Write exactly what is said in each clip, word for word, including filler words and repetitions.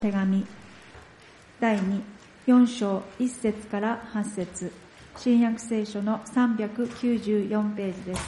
手紙だいに、よん章いっ節からはち節、新約聖書のさんびゃくきゅうじゅうよんページです。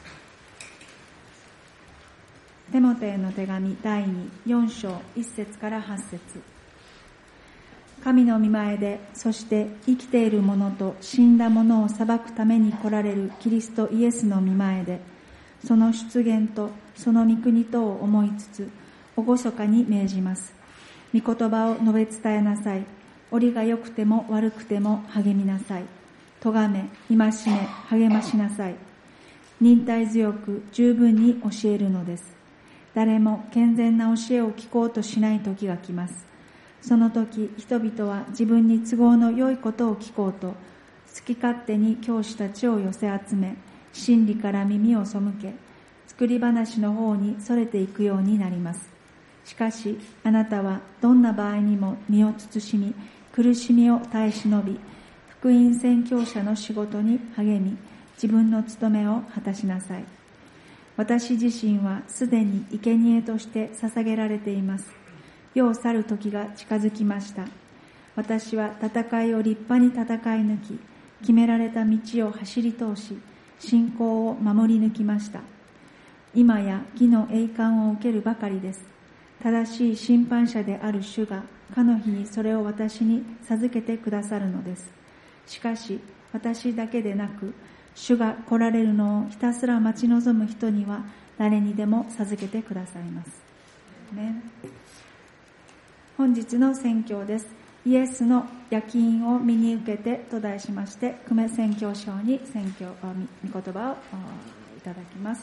テモテへの手紙だいに、よん章いっ節からはち節。神の御前で、そして生きている者と死んだ者を裁くために来られるキリストイエスの御前で、その出現とその御国とを思いつつ、厳かに命じます。御言葉を述べ伝えなさい。折が良くても悪くても励みなさい。咎め、戒め、励ましなさい。忍耐強く十分に教えるのです。誰も健全な教えを聞こうとしない時が来ます。その時、人々は自分に都合の良いことを聞こうと、好き勝手に教師たちを寄せ集め、真理から耳を背け、作り話の方にそれていくようになります。しかし、あなたはどんな場合にも身を慎み、苦しみを耐え忍び、福音宣教者の仕事に励み、自分の務めを果たしなさい。私自身はすでに生贄として捧げられています。世を去る時が近づきました。私は戦いを立派に戦い抜き、決められた道を走り通し、信仰を守り抜きました。今や義の栄冠を受けるばかりです。正しい審判者である主が、かの日にそれを私に授けてくださるのです。しかし、私だけでなく、主が来られるのをひたすら待ち望む人には、誰にでも授けてくださいます。ね、本日の宣教です。イエスの焼き印を身に受けてと題しまして、久米宣教師に宣教、御言葉をいただきます。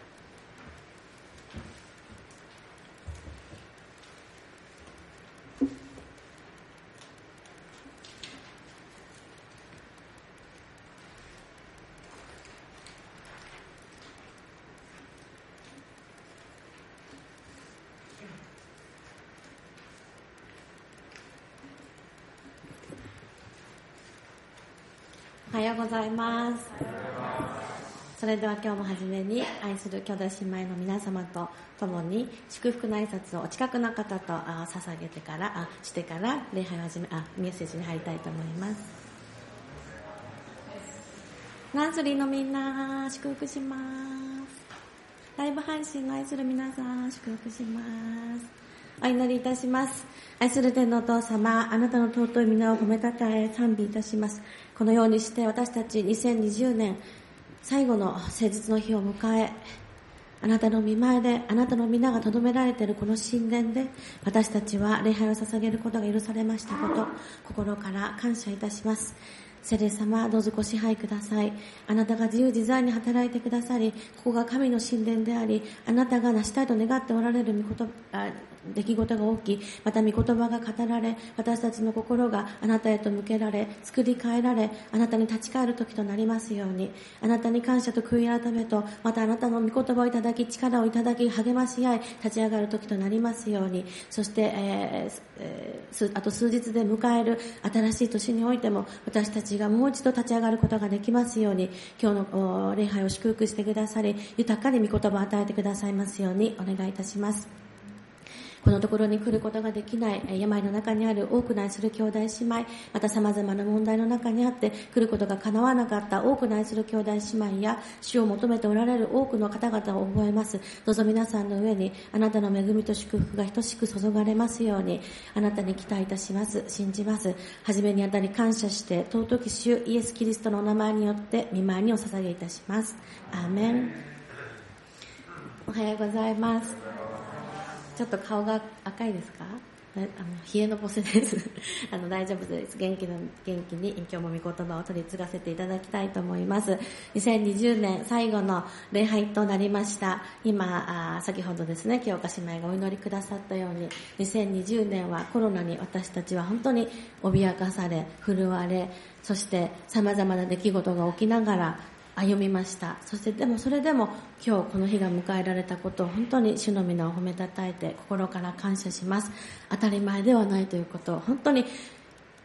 おはようございます。それでは今日も初めに愛する兄弟姉妹の皆様と共に祝福の挨拶をお近くの方と捧げてからあしてから礼拝を始めあメッセージに入りたいと思います。ナンスリーのみんな祝福します。ライブ配信の愛する皆さん祝福します。お祈りいたします。愛する天のお父様、あなたの尊い皆を褒めたたえ賛美いたします。このようにして私たちにせんにじゅうねん最後の誠実の日を迎え、あなたの御前であなたの皆が留められているこの神殿で私たちは礼拝を捧げることが許されましたこと、心から感謝いたします。聖霊様、どうぞご支配ください。あなたが自由自在に働いてくださり、ここが神の神殿であり、あなたが成したいと願っておられる御言葉出来事が起き、また御言葉が語られ、私たちの心があなたへと向けられ、作り変えられ、あなたに立ち返る時となりますように、あなたに感謝と悔い改めと、またあなたの御言葉をいただき、力をいただき、励まし合い、立ち上がる時となりますように、そして、えーえー、あと数日で迎える新しい年においても、私たちがもう一度立ち上がることができますように、今日の礼拝を祝福してくださり、豊かに御言葉を与えてくださいますようにお願いいたします。このところに来ることができない病の中にある多くの愛する兄弟姉妹、また様々な問題の中にあって来ることが叶わなかった多くの愛する兄弟姉妹や主を求めておられる多くの方々を覚えます。どうぞ皆さんの上にあなたの恵みと祝福が等しく注がれますように、あなたに期待いたします。信じます。はじめにあたり感謝して尊き主イエス・キリストのお名前によって御前にお捧げいたします。アーメン。おはようございます。ちょっと顔が赤いですか？あの冷えのぼせですあの大丈夫です。元気の元気に今日も御言葉を取り継がせていただきたいと思います。にせんにじゅうねん最後の礼拝となりました。今あ先ほどですね、清岡姉妹がお祈りくださったように、にせんにじゅうねんはコロナに私たちは本当に脅かされ、震われ、そして様々な出来事が起きながら歩みました。そしてでもそれでも今日この日が迎えられたことを本当に主の皆を褒めたたえて心から感謝します。当たり前ではないということを本当に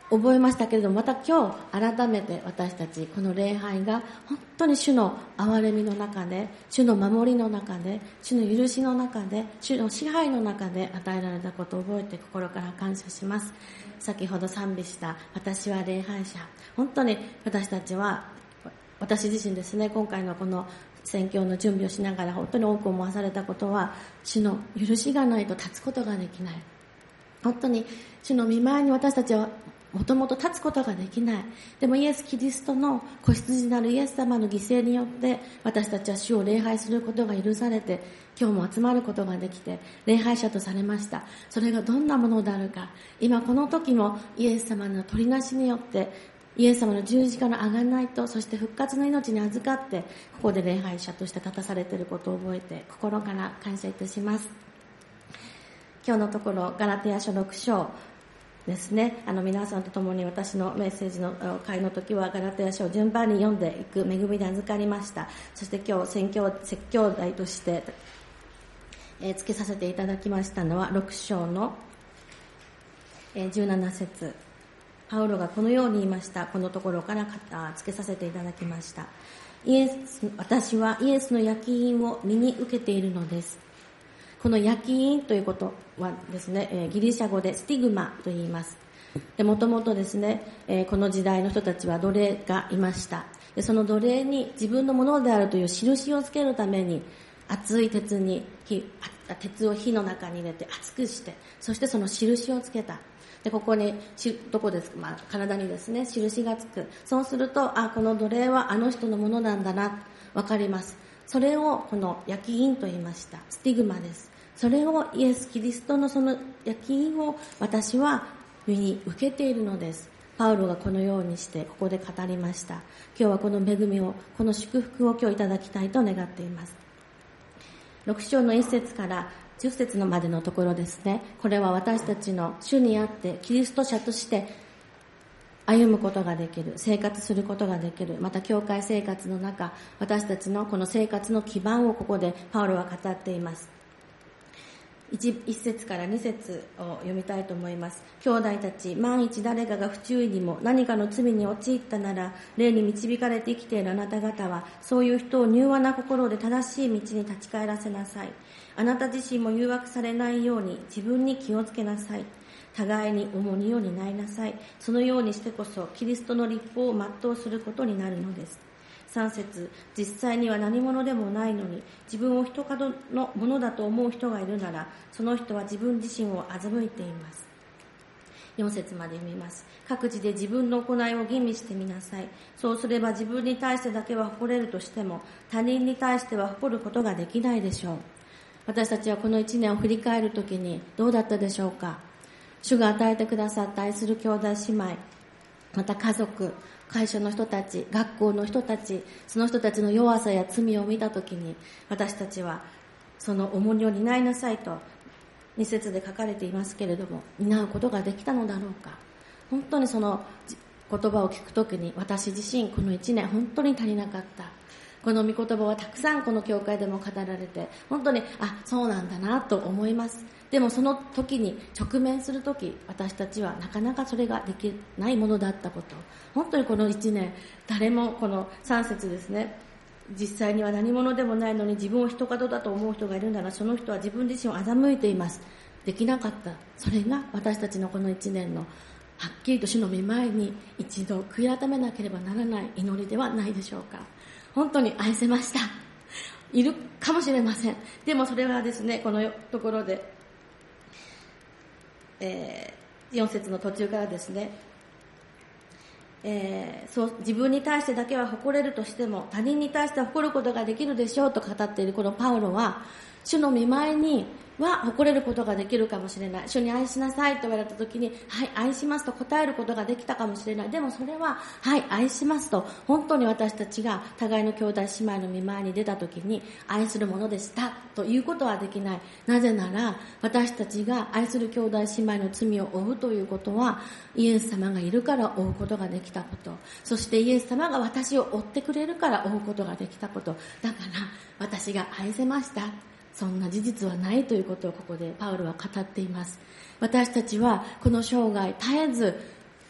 覚えましたけれども、また今日改めて私たちこの礼拝が本当に主の憐れみの中で、主の守りの中で、主の許しの中で、主の支配の中で与えられたことを覚えて心から感謝します。先ほど賛美した私は礼拝者、本当に私たちは、私自身ですね、今回のこの宣教の準備をしながら本当に多く思わされたことは、主の許しがないと立つことができない。本当に主の御前に私たちはもともと立つことができない。でもイエス・キリストの子羊なるイエス様の犠牲によって私たちは主を礼拝することが許されて、今日も集まることができて礼拝者とされました。それがどんなものであるか、今この時もイエス様の取りなしによってイエス様の十字架の贖いと、そして復活の命に預かってここで礼拝者として立たされていることを覚えて心から感謝いたします。今日のところガラテヤ書ろく章ですね、あの皆さんと共に私のメッセージの会の時はガラテヤ書を順番に読んでいく恵みで預かりました。そして今日宣教説教題として、えー、つけさせていただきましたのはろく章の、えー、じゅうなな節、パウロがこのように言いました。このところからつけさせていただきました。イエス、私はイエスの焼き印を身に受けているのです。この焼き印ということはですね、ギリシャ語でスティグマと言います。で、もともとですね、この時代の人たちは奴隷がいました。で、その奴隷に自分のものであるという印をつけるために、熱い鉄に火、鉄を火の中に入れて熱くして、そしてその印をつけた。で、ここに、どこですか、まあ、体にですね、印がつく。そうすると、あ、この奴隷はあの人のものなんだな、わかります。それをこの焼き印と言いました。スティグマです。それをイエス・キリストのその焼き印を私は身に受けているのです。パウロがこのようにしてここで語りました。今日はこの恵みを、この祝福を今日いただきたいと願っています。ろく章のいち節からじゅっ節のまでのところですね。これは私たちの主にあってキリスト者として歩むことができる、生活することができる、また教会生活の中、私たちのこの生活の基盤をここでパウロは語っています。一節から二節を読みたいと思います。兄弟たち、万一誰かが不注意にも何かの罪に陥ったなら、霊に導かれて生きているあなた方は、そういう人を柔和な心で正しい道に立ち返らせなさい。あなた自身も誘惑されないように自分に気をつけなさい。互いに重荷を担いなさい。そのようにしてこそ、キリストの律法を全うすることになるのです。さん節、実際には何者でもないのに自分を一角のものだと思う人がいるなら、その人は自分自身を欺いています。よん節まで読みます。各自で自分の行いを吟味してみなさい。そうすれば自分に対してだけは誇れるとしても、他人に対しては誇ることができないでしょう。私たちはこの一年を振り返るときにどうだったでしょうか。主が与えてくださった愛する兄弟姉妹、また家族、会社の人たち、学校の人たち、その人たちの弱さや罪を見たときに、私たちはその重荷を担いなさいとに節で書かれていますけれども、担うことができたのだろうか。本当にその言葉を聞くときに、私自身この一年本当に足りなかった。この御言葉はたくさんこの教会でも語られて、本当にあ、そうなんだなと思います。でもその時に直面する時、私たちはなかなかそれができないものだったこと、本当にこの一年誰もこのさん節ですね、実際には何者でもないのに自分を一角だと思う人がいるなら、その人は自分自身を欺いています。できなかった。それが私たちのこの一年のはっきりと主の御前に一度悔い改めなければならない祈りではないでしょうか。本当に愛せました。いるかもしれません。でもそれはですね、このところで、えー、よん節の途中からですね、えー、そう自分に対してだけは誇れるとしても他人に対しては誇ることができるでしょうと語っているこのパウロは、主の御前には誇れることができるかもしれない。主に愛しなさいと言われた時に、はい、愛しますと答えることができたかもしれない。でもそれは、はい、愛しますと、本当に私たちが互いの兄弟姉妹の御前に出た時に、愛するものでしたということはできない。なぜなら、私たちが愛する兄弟姉妹の罪を負うということは、イエス様がいるから負うことができたこと。そしてイエス様が私を追ってくれるから負うことができたこと。だから、私が愛せました。そんな事実はないということをここでパウロは語っています。私たちはこの生涯絶えず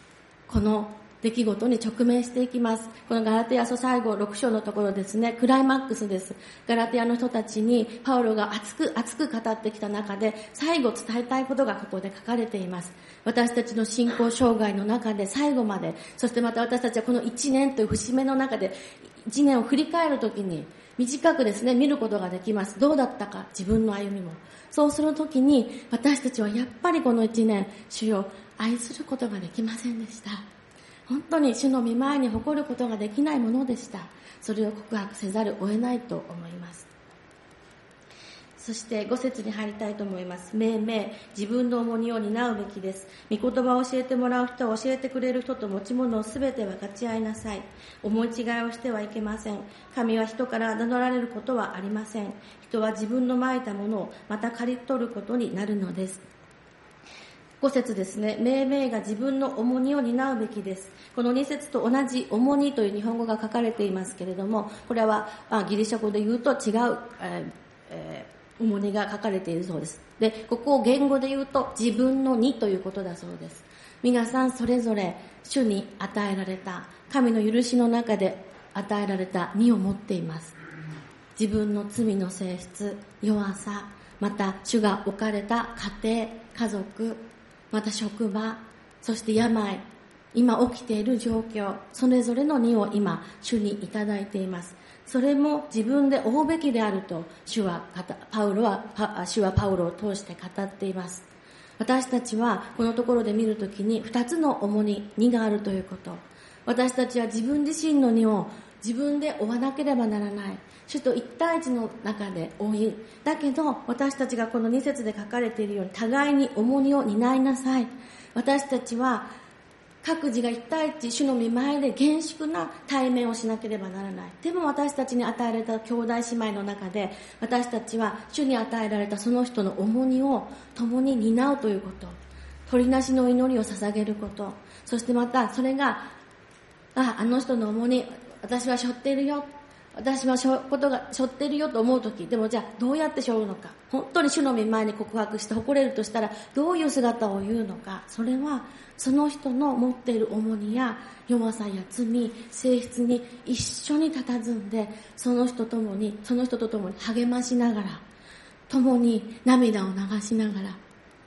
この出来事に直面していきます。このガラテヤ書最後ろく章のところですね、クライマックスです。ガラテヤの人たちにパウロが熱く熱く語ってきた中で、最後伝えたいことがここで書かれています。私たちの信仰生涯の中で最後まで、そしてまた私たちはこのいちねんという節目の中で、いちねんを振り返るときに短くですね、見ることができます。どうだったか、自分の歩みも。そうするときに私たちはやっぱりこのいちねん、主を愛することができませんでした。本当に主の御前に誇ることができないものでした。それを告白せざるを得ないと思います。そしてご節に入りたいと思います。命名、自分の重荷を担うべきです。御言葉を教えてもらう人は教えてくれる人と持ち物をすべて分かち合いなさい。思い違いをしてはいけません。神は人から名乗られることはありません。人は自分のまいたものをまた刈り取ることになるのです。ご節ですね。命名が自分の重荷を担うべきです。このに節と同じ重荷という日本語が書かれていますけれども、これはギリシャ語で言うと違う、えーえー、重荷が書かれているそうです。で、ここを言語で言うと自分の荷ということだそうです。皆さんそれぞれ主に与えられた、神の許しの中で与えられた荷を持っています。自分の罪の性質、弱さ、また主が置かれた家庭、家族、また職場、そして病、今起きている状況、それぞれの荷を今主にいただいています。それも自分で負うべきであると主はパウロはパ主はパウロを通して語っています。私たちはこのところで見るときに二つの重荷、荷があるということ。私たちは自分自身の荷を自分で負わなければならない。主と一対一の中で負い。だけど私たちがこのに節で書かれているように互いに重荷を担いなさい。私たちは各自が一対一主の御前で厳粛な対面をしなければならない。でも私たちに与えられた兄弟姉妹の中で私たちは主に与えられたその人の重荷を共に担うということ。取りなしの祈りを捧げること。そしてまたそれがあ、あの人の重荷私は背負っているよ。私は背負うことが背負っているよと思うとき、でもじゃあどうやって背負うのか。本当に主の御前に告白して誇れるとしたらどういう姿を言うのか。それはその人の持っている重荷や弱さや罪、性質に一緒に佇んで、その人ともに、その人と共に励ましながら、共に涙を流しながら、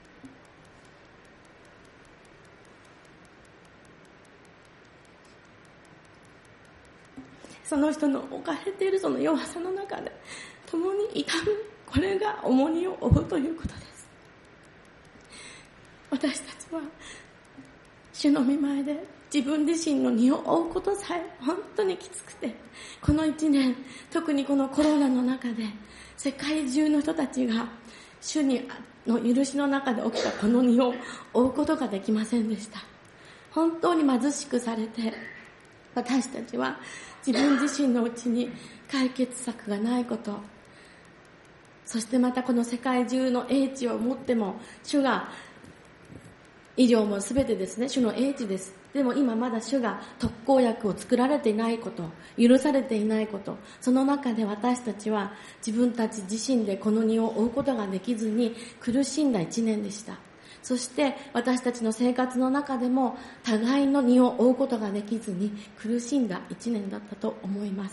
その人の置かれているその弱さの中で共に痛む、これが重荷を負うということです。私たちは主の御前で自分自身の荷を負うことさえ本当にきつくて、この一年、特にこのコロナの中で世界中の人たちが主にの許しの中で起きたこの荷を負うことができませんでした。本当に貧しくされて、私たちは自分自身のうちに解決策がないこと、そしてまたこの世界中の英知を持っても主が、医療も全てですね、主の英知です。でも今まだ主が特効薬を作られていないこと、許されていないこと、その中で私たちは自分たち自身でこの荷を負うことができずに苦しんだ一年でした。そして私たちの生活の中でも互いの荷を負うことができずに苦しんだ一年だったと思います。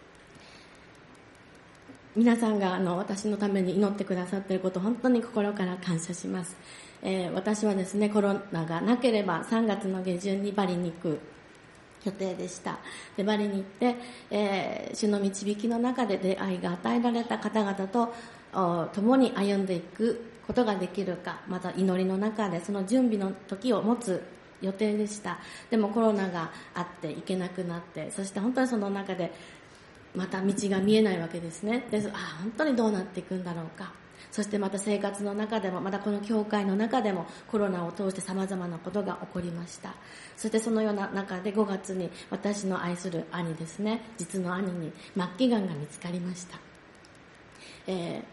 皆さんがあの私のために祈ってくださっていることを本当に心から感謝します。えー、私はですね、コロナがなければさんがつの下旬にバリに行く予定でした。で、バリに行って、えー、主の導きの中で出会いが与えられた方々と共に歩んでいくことができるか、また祈りの中でその準備の時を持つ予定でした。でもコロナがあって行けなくなって、そして本当にその中でまた道が見えないわけですね。で、あ、本当にどうなっていくんだろうか。そしてまた生活の中でも、またこの教会の中でもコロナを通して様々なことが起こりました。そしてそのような中でごがつに私の愛する兄ですね、実の兄に末期がんが見つかりました。え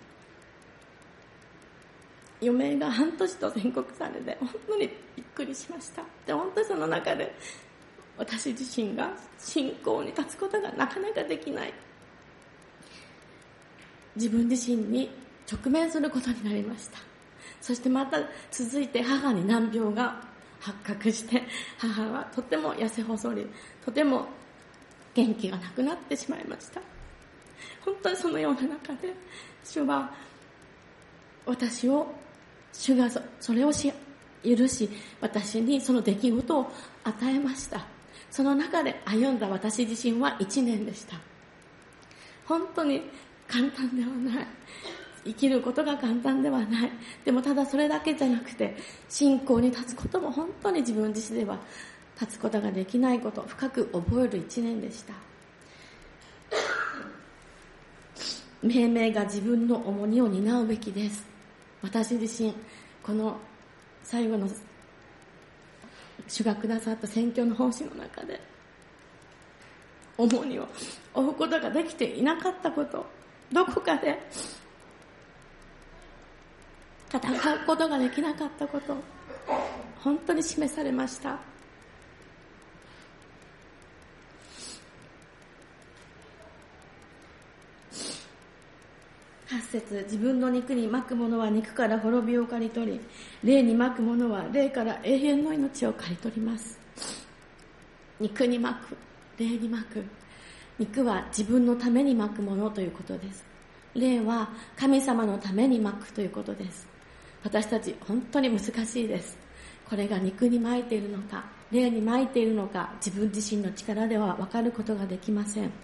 ー、余命が半年と宣告されて本当にびっくりしました。で、本当にその中で私自身が信仰に立つことがなかなかできない、自分自身に直面することになりました。そしてまた続いて母に難病が発覚して、母はとても痩せ細り、とても元気がなくなってしまいました。本当にそのような中で、主は私を、主が そ, それをし許し、私にその出来事を与えました。その中で歩んだ私自身はいちねんでした。本当に簡単ではない。生きることが簡単ではない。でもただそれだけじゃなくて、信仰に立つことも本当に自分自身では立つことができないこと、深く覚える一年でした。命名が自分の重荷を担うべきです。私自身、この最後の主がくださった宣教の奉仕の中で、重荷を負うことができていなかったこと、どこかで戦うことができなかったこと、本当に示されました。はち節、自分の肉にまくものは肉から滅びを刈り取り、霊にまくものは霊から永遠の命を刈り取ります。肉にまく、霊にまく。肉は自分のためにまくものということです。霊は神様のためにまくということです。私たち本当に難しいです。これが肉にまいているのか、霊にまいているのか、自分自身の力では分かることができません。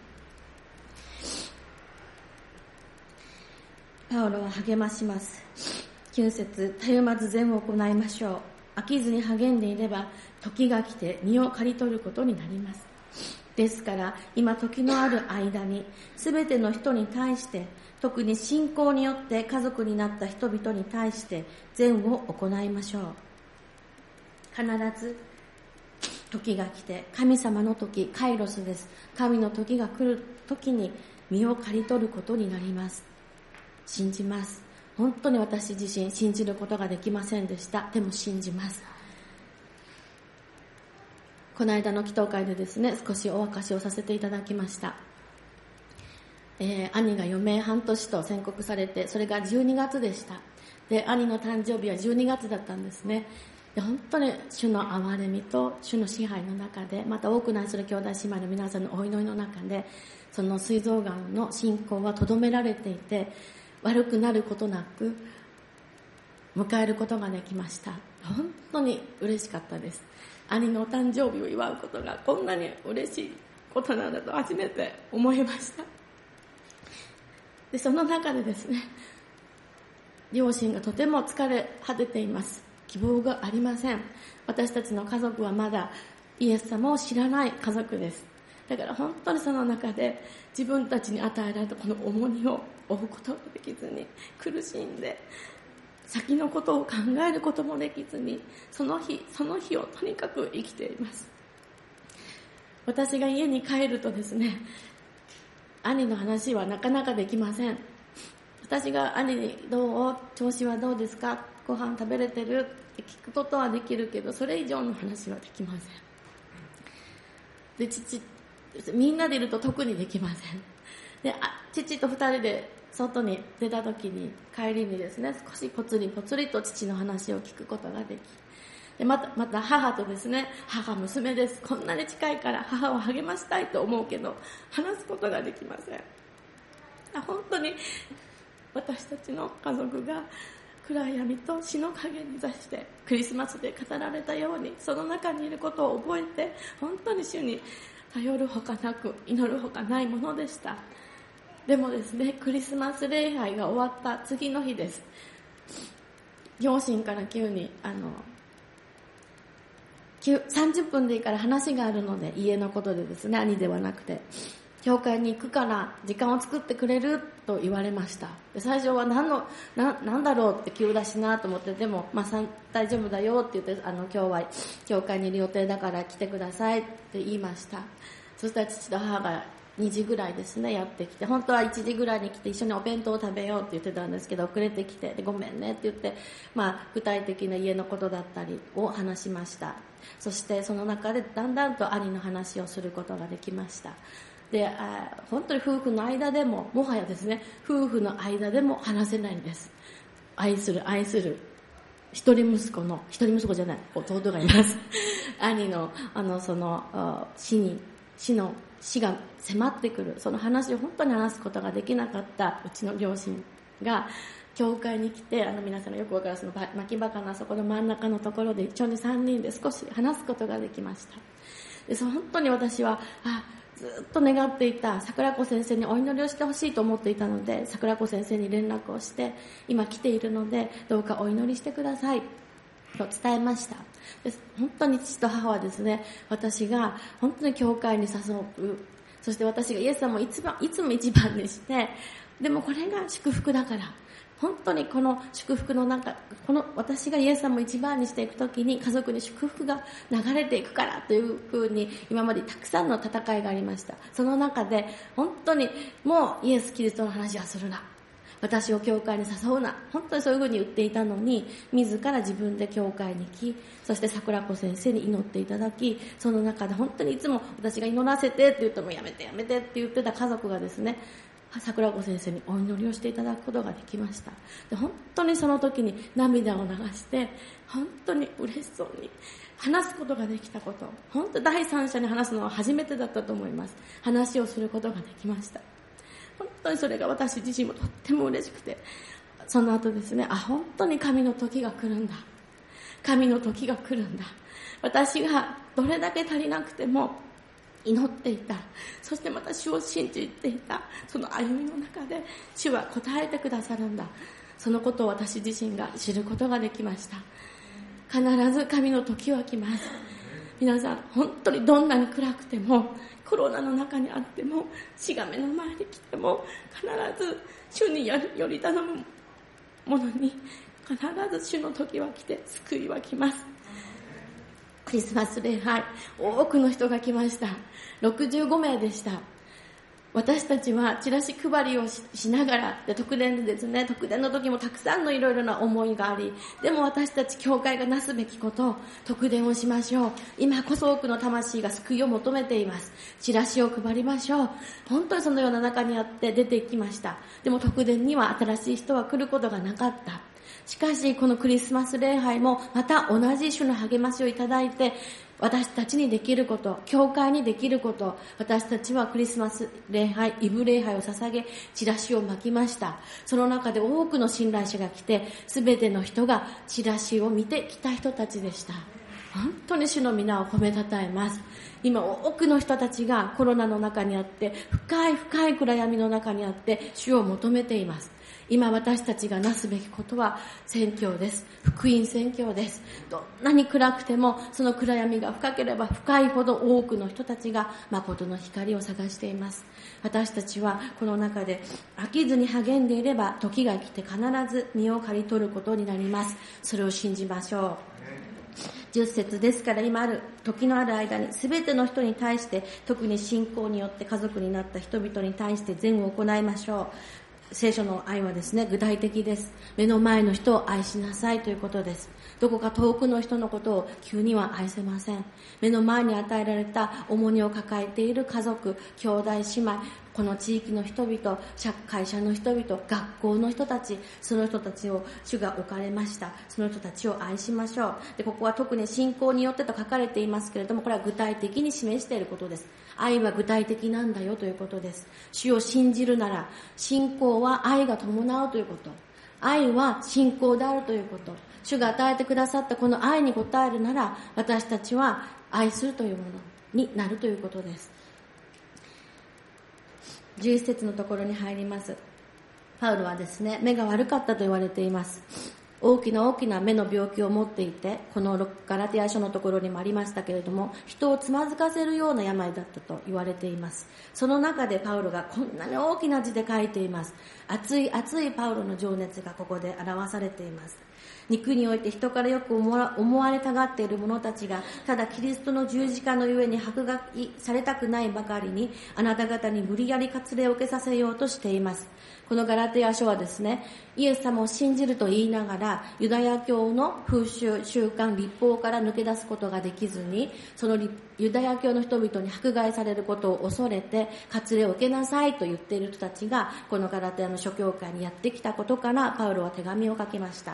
パウロは励まします。きゅう節、たゆまず善を行いましょう。飽きずに励んでいれば、時が来て実を刈り取ることになります。ですから、今時のある間に、すべての人に対して、特に信仰によって家族になった人々に対して、善を行いましょう。必ず、時が来て、神様の時、カイロスです。神の時が来る時に、実を刈り取ることになります。信じます。本当に私自身信じることができませんでした。でも信じます。この間の祈祷会でですね、少しお明かしをさせていただきました。えー、兄が余命半年と宣告されて、それがじゅうにがつでした。で、兄の誕生日はじゅうにがつだったんですね。で、本当に主の憐れみと主の支配の中で、また多くの愛する兄弟姉妹の皆さんのお祈りの中で、その膵臓がんの進行はとどめられていて、悪くなることなく迎えることができました。本当に嬉しかったです。兄のお誕生日を祝うことがこんなに嬉しいことなんだと初めて思いました。で、その中でですね、両親がとても疲れ果てています。希望がありません。私たちの家族はまだイエス様を知らない家族です。だから本当にその中で自分たちに与えられたこの重荷を負うことができずに苦しんで、先のことを考えることもできずに、その日その日をとにかく生きています。私が家に帰るとですね、兄の話はなかなかできません。私が兄にどう？調子はどうですか？ご飯食べれてる？って聞くことはできるけど、それ以上の話はできません。で、父、みんなでいると特にできません。で、あ、父と二人で外に出た時に、帰りにですね、少しぽつりぽつりと父の話を聞くことができ、でまたまた母とですね、母娘です、こんなに近いから母を励ましたいと思うけど話すことができません。本当に私たちの家族が暗闇と死の影に座してクリスマスで語られたように、その中にいることを覚えて、本当に主に頼るほかなく祈るほかないものでした。でもですね、クリスマス礼拝が終わった次の日です。両親から急にあのさんじゅっぷんでいいから話があるので、家のことでですね、兄ではなくて、教会に行くから時間を作ってくれると言われました。で、最初は何の な, なんだろうって急だしなと思って、でも、まあ、大丈夫だよって言って、あの今日は教会にいる予定だから来てくださいって言いました。そしたら父と母がにじぐらいですね、やってきて、本当はいちじぐらいに来て一緒にお弁当を食べようって言ってたんですけど、遅れてきて、でごめんねって言って、まあ、具体的な家のことだったりを話しました。そしてその中でだんだんと兄の話をすることができました。で、あ、本当に夫婦の間でも、もはやですね、夫婦の間でも話せないんです。愛する愛する一人息子の、一人息子じゃない、弟がいます。兄の、あの、その、死に、死の、死が迫ってくる、その話を本当に話すことができなかったうちの両親が、教会に来て、あの皆さんのよくわかるその巻き場のあそこの真ん中のところで一緒にさんにんで少し話すことができました。で、その本当に私は、あ、ずっと願っていた桜子先生にお祈りをしてほしいと思っていたので、桜子先生に連絡をして、今来ているのでどうかお祈りしてくださいと伝えました。で、本当に父と母はですね、私が本当に教会に誘う、そして私がイエス様をいつもいつも一番にして、でもこれが祝福だから、本当にこの祝福の中、この私がイエス様を一番にしていくときに家族に祝福が流れていくからというふうに今までたくさんの戦いがありました。その中で本当にもうイエス・キリストの話はするな、私を教会に誘うな、本当にそういうふうに言っていたのに、自ら自分で教会に来、そして桜子先生に祈っていただき、その中で本当にいつも私が祈らせてって言ってもやめてやめてって言ってた家族がですね、桜子先生にお祈りをしていただくことができました。で、本当にその時に涙を流して本当に嬉しそうに話すことができたこと、本当第三者に話すのは初めてだったと思います。話をすることができました。本当にそれが私自身もとっても嬉しくて、その後ですね、あ、本当に神の時が来るんだ、神の時が来るんだ、私がどれだけ足りなくても祈っていた、そしてまた主を信じていたその歩みの中で主は答えてくださるんだ、そのことを私自身が知ることができました。必ず神の時は来ます。皆さん本当にどんなに暗くても、コロナの中にあっても、死が目の前に来ても、必ず主により頼む者に必ず主の時は来て救いは来ます。クリスマス礼拝、多くの人が来ました。ろくじゅうごめいでした。私たちはチラシ配りを し, しながらで、特典でですね、特典の時もたくさんのいろいろな思いがあり、でも私たち教会がなすべきこと、特典をしましょう。今こそ多くの魂が救いを求めています。チラシを配りましょう。本当にそのような中にあって出ていきました。でも特典には新しい人は来ることがなかった。しかしこのクリスマス礼拝もまた同じ主の励ましをいただいて、私たちにできること、教会にできること、私たちはクリスマス礼拝、イブ礼拝を捧げ、チラシを巻きました。その中で多くの信頼者が来て、すべての人がチラシを見てきた人たちでした。本当に主の皆を褒めたたえます。今多くの人たちがコロナの中にあって、深い深い暗闇の中にあって主を求めています。今私たちがなすべきことは宣教です。福音宣教です。どんなに暗くても、その暗闇が深ければ深いほど多くの人たちが誠の光を探しています。私たちはこの中で飽きずに励んでいれば、時が来て必ず実を刈り取ることになります。それを信じましょう。じゅっ節ですから、今ある時のある間に全ての人に対して、特に信仰によって家族になった人々に対して善を行いましょう。聖書の愛はですね、具体的です。目の前の人を愛しなさいということです。どこか遠くの人のことを急には愛せません。目の前に与えられた重荷を抱えている家族、兄弟姉妹、この地域の人々、会社の人々、学校の人たち、その人たちを主が置かれました。その人たちを愛しましょう。で、ここは特に信仰によってと書かれていますけれども、これは具体的に示していることです。愛は具体的なんだよということです。主を信じるなら、信仰は愛が伴うということ。愛は信仰であるということ。主が与えてくださったこの愛に応えるなら、私たちは愛するというものになるということです。じゅういち節のところに入ります。パウロはですね、目が悪かったと言われています。大きな大きな目の病気を持っていて、このガラテヤ書のところにもありましたけれども、人をつまずかせるような病だったと言われています。その中でパウロがこんなに大きな字で書いています。熱い熱いパウロの情熱がここで表されています。肉において人からよく思われたがっている者たちが、ただキリストの十字架のゆえに迫害されたくないばかりに、あなた方に無理やり割礼を受けさせようとしています。このガラテヤ書はですね、イエス様を信じると言いながら、ユダヤ教の風習、習慣、律法から抜け出すことができずに、そのユダヤ教の人々に迫害されることを恐れて、割礼を受けなさいと言っている人たちが、このガラテヤの諸教会にやってきたことから、パウロは手紙を書きました。だから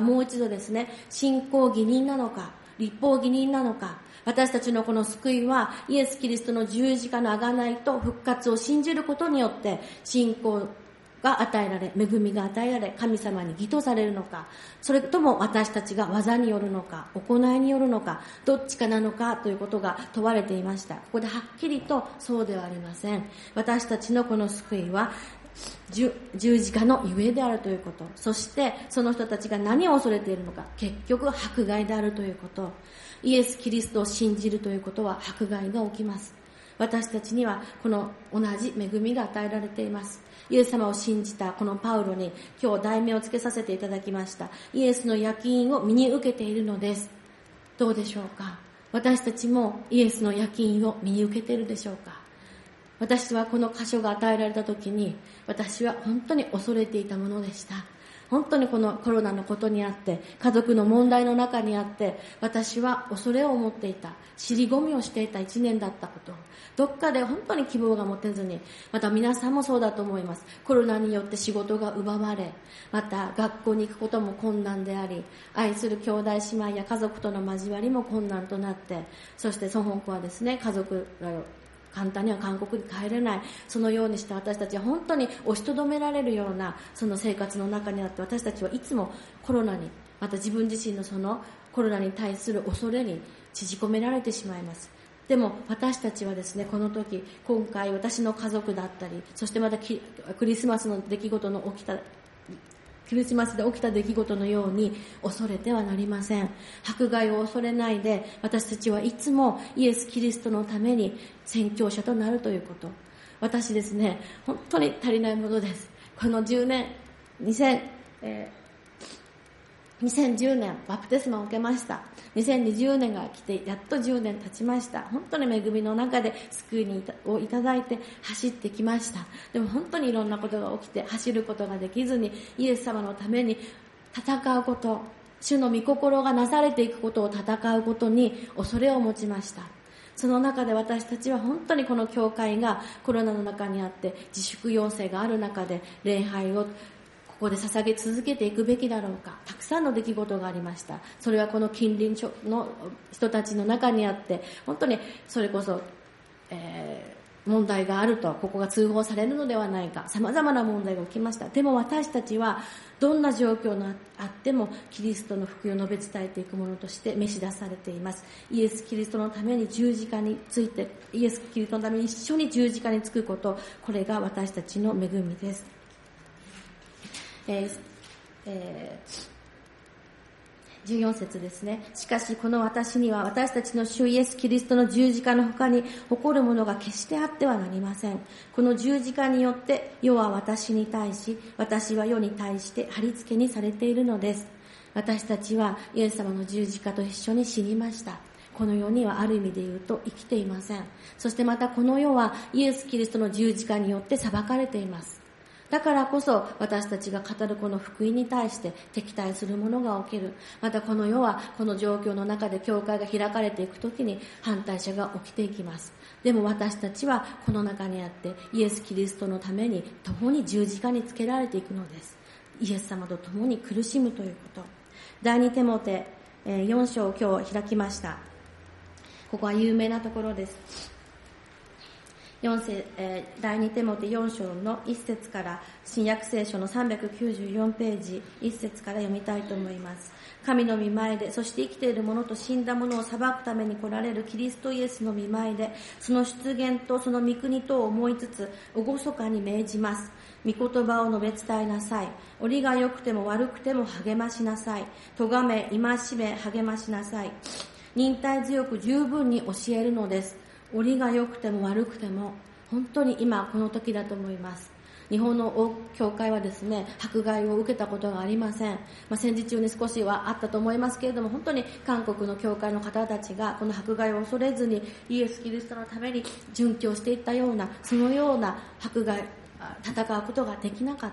もう一度ですね、信仰義人なのか、立法義人なのか、私たちのこの救いはイエス・キリストの十字架の贖いと復活を信じることによって信仰が与えられ、恵みが与えられ、神様に義とされるのか、それとも私たちが技によるのか、行いによるのか、どっちかなのかということが問われていました。ここではっきりとそうではありません。私たちのこの救いは十字架のゆえであるということ、そしてその人たちが何を恐れているのか、結局迫害であるということ。イエス・キリストを信じるということは迫害が起きます。私たちにはこの同じ恵みが与えられています。イエス様を信じたこのパウロに今日題名をつけさせていただきました。イエスの焼印を身に受けているのです。どうでしょうか。私たちもイエスの焼印を身に受けているでしょうか。私はこの箇所が与えられた時に、私は本当に恐れていたものでした。本当にこのコロナのことにあって、家族の問題の中にあって、私は恐れを持っていた、尻込みをしていた一年だったこと、どっかで本当に希望が持てずに、また皆さんもそうだと思います。コロナによって仕事が奪われ、また学校に行くことも困難であり、愛する兄弟姉妹や家族との交わりも困難となって、そしてその本校はですね、家族らを簡単には韓国に帰れない、そのようにして私たちは本当に押しとどめられるようなその生活の中にあって、私たちはいつもコロナに、また自分自身のそのコロナに対する恐れに縮められてしまいます。でも私たちはですね、この時、今回私の家族だったり、そしてまたクリスマスの出来事の起きたクリスマスで起きた出来事のように恐れてはなりません。迫害を恐れないで、私たちはいつもイエス・キリストのために宣教者となるということ。私ですね、本当に足りないものです。このじゅうねん、2000、えー、にせんじゅうねんバプテスマを受けました。にせんにじゅうねんが来てやっとじゅうねん経ちました。本当に恵みの中で救いをいただいて走ってきました。でも本当にいろんなことが起きて走ることができずに、イエス様のために戦うこと、主の御心がなされていくことを戦うことに恐れを持ちました。その中で私たちは本当にこの教会がコロナの中にあって自粛要請がある中で礼拝をここで捧げ続けていくべきだろうか。たくさんの出来事がありました。それはこの近隣の人たちの中にあって、本当にそれこそ、えー、問題があると、ここが通報されるのではないか、様々な問題が起きました。でも私たちはどんな状況があってもキリストの福音を述べ伝えていくものとして召し出されています。イエス・キリストのために十字架について、イエス・キリストのために一緒に十字架につくこと、これが私たちの恵みです。えーえー、じゅうよん節ですね。しかしこの私には私たちの主イエス・キリストの十字架の他に誇るものが決してあってはなりません。この十字架によって世は私に対し、私は世に対して貼り付けにされているのです。私たちはイエス様の十字架と一緒に死にました。この世にはある意味で言うと生きていません。そしてまたこの世はイエス・キリストの十字架によって裁かれています。だからこそ私たちが語るこの福音に対して敵対するものが起きる。またこの世はこの状況の中で教会が開かれていくときに反対者が起きていきます。でも私たちはこの中にあってイエス・キリストのために共に十字架につけられていくのです。イエス様と共に苦しむということ。第二テモテよん章を今日開きました。ここは有名なところです。よん節、えー、第二テモテよん章のいち節から新約聖書のさんびゃくきゅうじゅうよんページいち節から読みたいと思います。神の御前で、そして生きている者と死んだ者を裁くために来られるキリストイエスの御前で、その出現とその御国とを思いつつ厳かに命じます。御言葉を述べ伝えなさい。折が良くても悪くても励ましなさい。咎め、戒め、励ましなさい。忍耐強く十分に教えるのです。折が良くても悪くても、本当に今この時だと思います。日本の教会はですね、迫害を受けたことがありません。まあ、戦時中に少しはあったと思いますけれども、本当に韓国の教会の方たちがこの迫害を恐れずにイエス・キリストのために殉教していったような、そのような迫害、戦うことができなかった。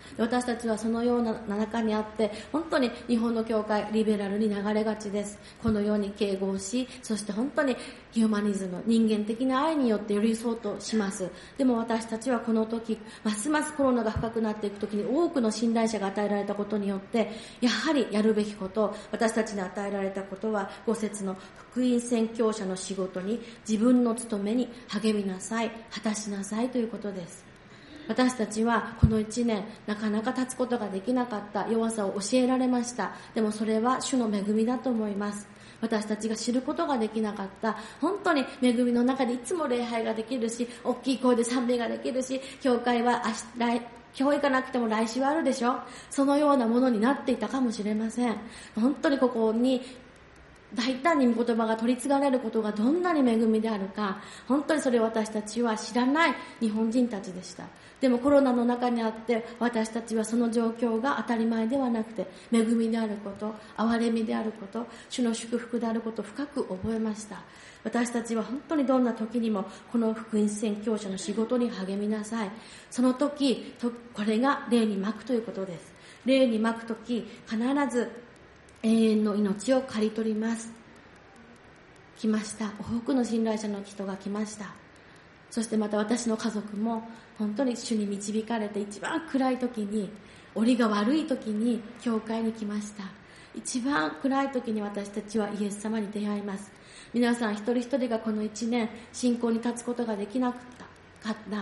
私たちはそのような中にあって、本当に日本の教会リベラルに流れがちです。このように敬語をし、そして本当にヒューマニズム、人間的な愛によって寄り添おうとします。でも私たちはこの時、ますますコロナが深くなっていく時に多くの信頼者が与えられたことによって、やはりやるべきこと、私たちに与えられたことは、ご節の福音宣教者の仕事に、自分の務めに励みなさい、果たしなさいということです。私たちはこの一年なかなか立つことができなかった弱さを教えられました。でもそれは主の恵みだと思います。私たちが知ることができなかった本当に恵みの中でいつも礼拝ができるし、大きい声で賛美ができるし、教会は明日今日行かなくても来週はあるでしょ。そのようなものになっていたかもしれません。本当にここに大胆に御言葉が取り継がれることがどんなに恵みであるか、本当にそれを私たちは知らない日本人たちでした。でもコロナの中にあって私たちはその状況が当たり前ではなくて、恵みであること、憐れみであること、主の祝福であることを深く覚えました。私たちは本当にどんな時にもこの福音宣教者の仕事に励みなさい。その時、これが霊にまくということです。霊にまく時、必ず永遠の命を刈り取ります。来ました。多くの信頼者の人が来ました。そしてまた私の家族も本当に主に導かれて、一番暗い時に、折りが悪い時に教会に来ました。一番暗い時に私たちはイエス様に出会います。皆さん一人一人がこの一年信仰に立つことができなかった、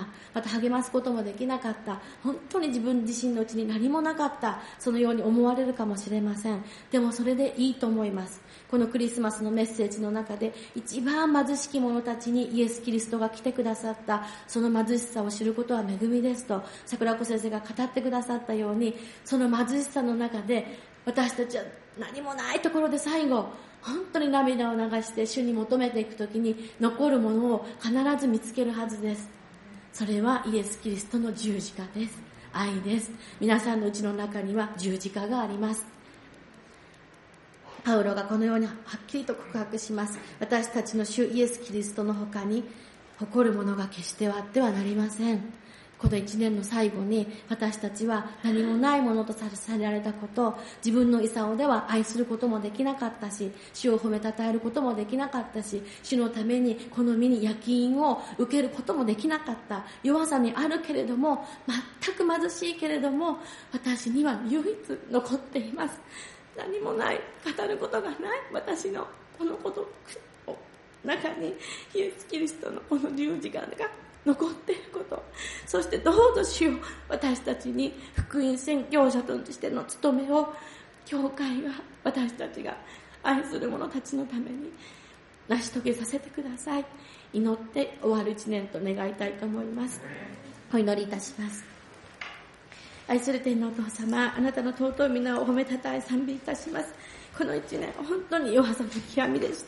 また励ますこともできなかった、本当に自分自身のうちに何もなかった、そのように思われるかもしれません。でもそれでいいと思います。このクリスマスのメッセージの中で一番貧しき者たちにイエス・キリストが来てくださった、その貧しさを知ることは恵みですと桜子先生が語ってくださったように、その貧しさの中で私たちは何もないところで最後本当に涙を流して主に求めていくときに、残るものを必ず見つけるはずです。それはイエス・キリストの十字架です。愛です。皆さんのうちの中には十字架があります。パウロがこのようにはっきりと告白します。私たちの主イエス・キリストの他に誇るものが決してあってはなりません。この一年の最後に私たちは何もないものとされられたこと、自分の功では愛することもできなかったし、主を褒めたたえることもできなかったし、主のためにこの身に焼き印を受けることもできなかった。弱さにあるけれども、全く貧しいけれども、私には唯一残っています。何もない、語ることがない私のこのことの中にイエス・キリストのこの十字架が残っていること、そしてどうぞ主よ、私たちに福音宣教者としての務めを、教会が私たちが愛する者たちのために成し遂げさせてください。祈って終わる一年と願いたいと思います。お祈りいたします。愛する天のお父様、あなたの尊い皆を褒めたたえ賛美いたします。この一年本当に弱さの極みでした。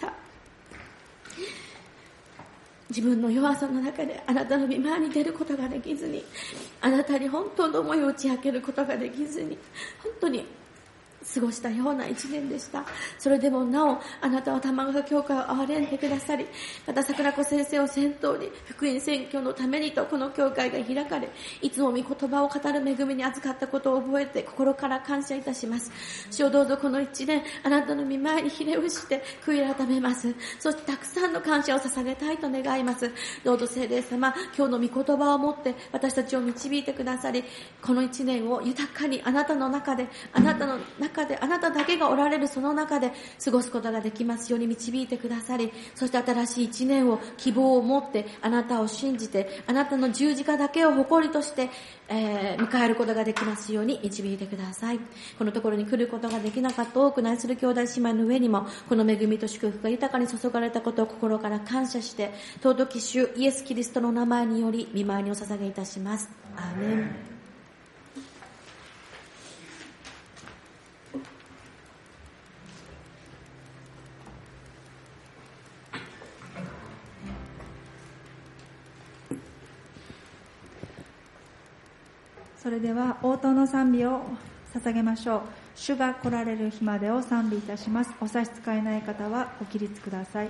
自分の弱さの中であなたの御前に出ることができずに、あなたに本当の思いを打ち明けることができずに、本当に過ごしたような一年でした。それでもなおあなたは玉川教会を憐れんでくださり、また桜子先生を先頭に福音宣教のためにとこの教会が開かれ、いつも御言葉を語る恵みに預かったことを覚えて心から感謝いたします。主をどうぞこの一年あなたの御前にひれ伏して悔い改めます。そしてたくさんの感謝を捧げたいと願います。どうぞ聖霊様、今日の御言葉を持って私たちを導いてくださり、この一年を豊かにあなたの中で、あなたの中であなただけがおられるその中で過ごすことができますように導いてくださり、そして新しい一年を希望を持ってあなたを信じて、あなたの十字架だけを誇りとして、えー、迎えることができますように導いてください。このところに来ることができなかった多くの愛する兄弟姉妹の上にもこの恵みと祝福が豊かに注がれたことを心から感謝して、尊き主イエス・キリストの名前により御前にお捧げいたします。アーメン。 それでは応答の賛美を捧げましょう。主が来られる日までを賛美いたします。お差し支えない方はご起立ください。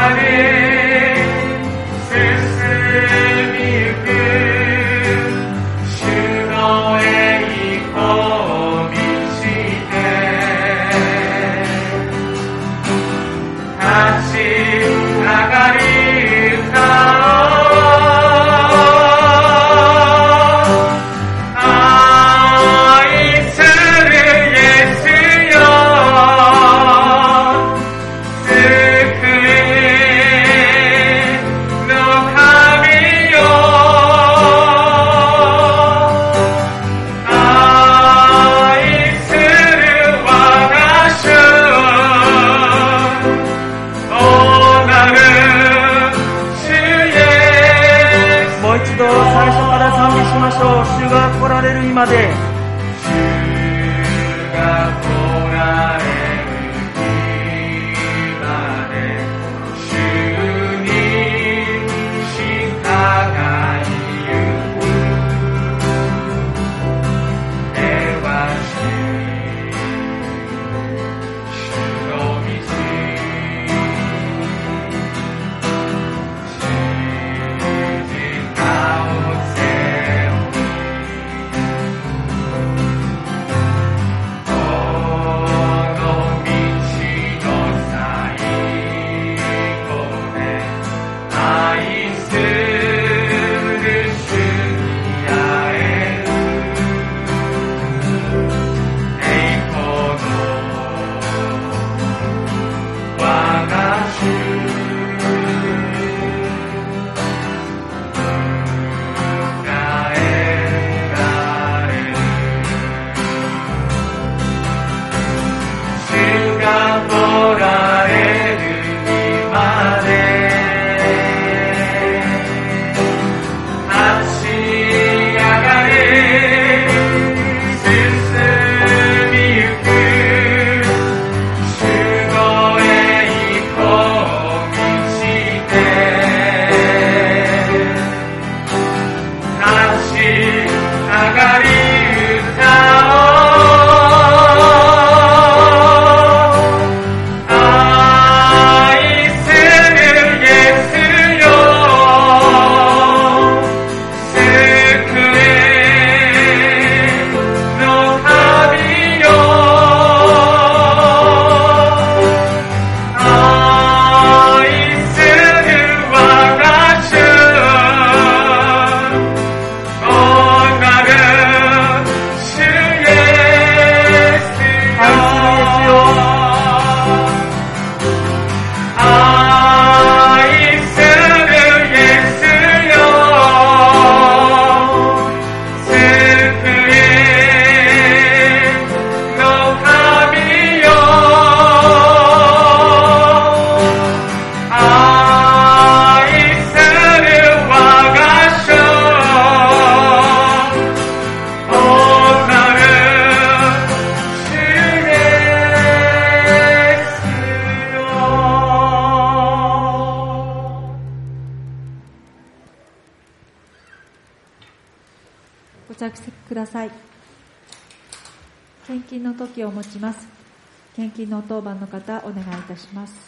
着席ください。献金の時を持ちます。献金の当番の方、お願いいたします。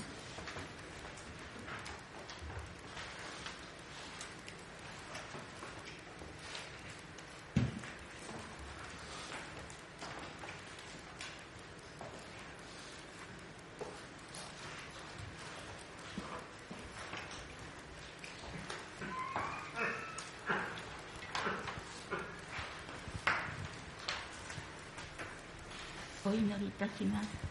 お祈りいたします。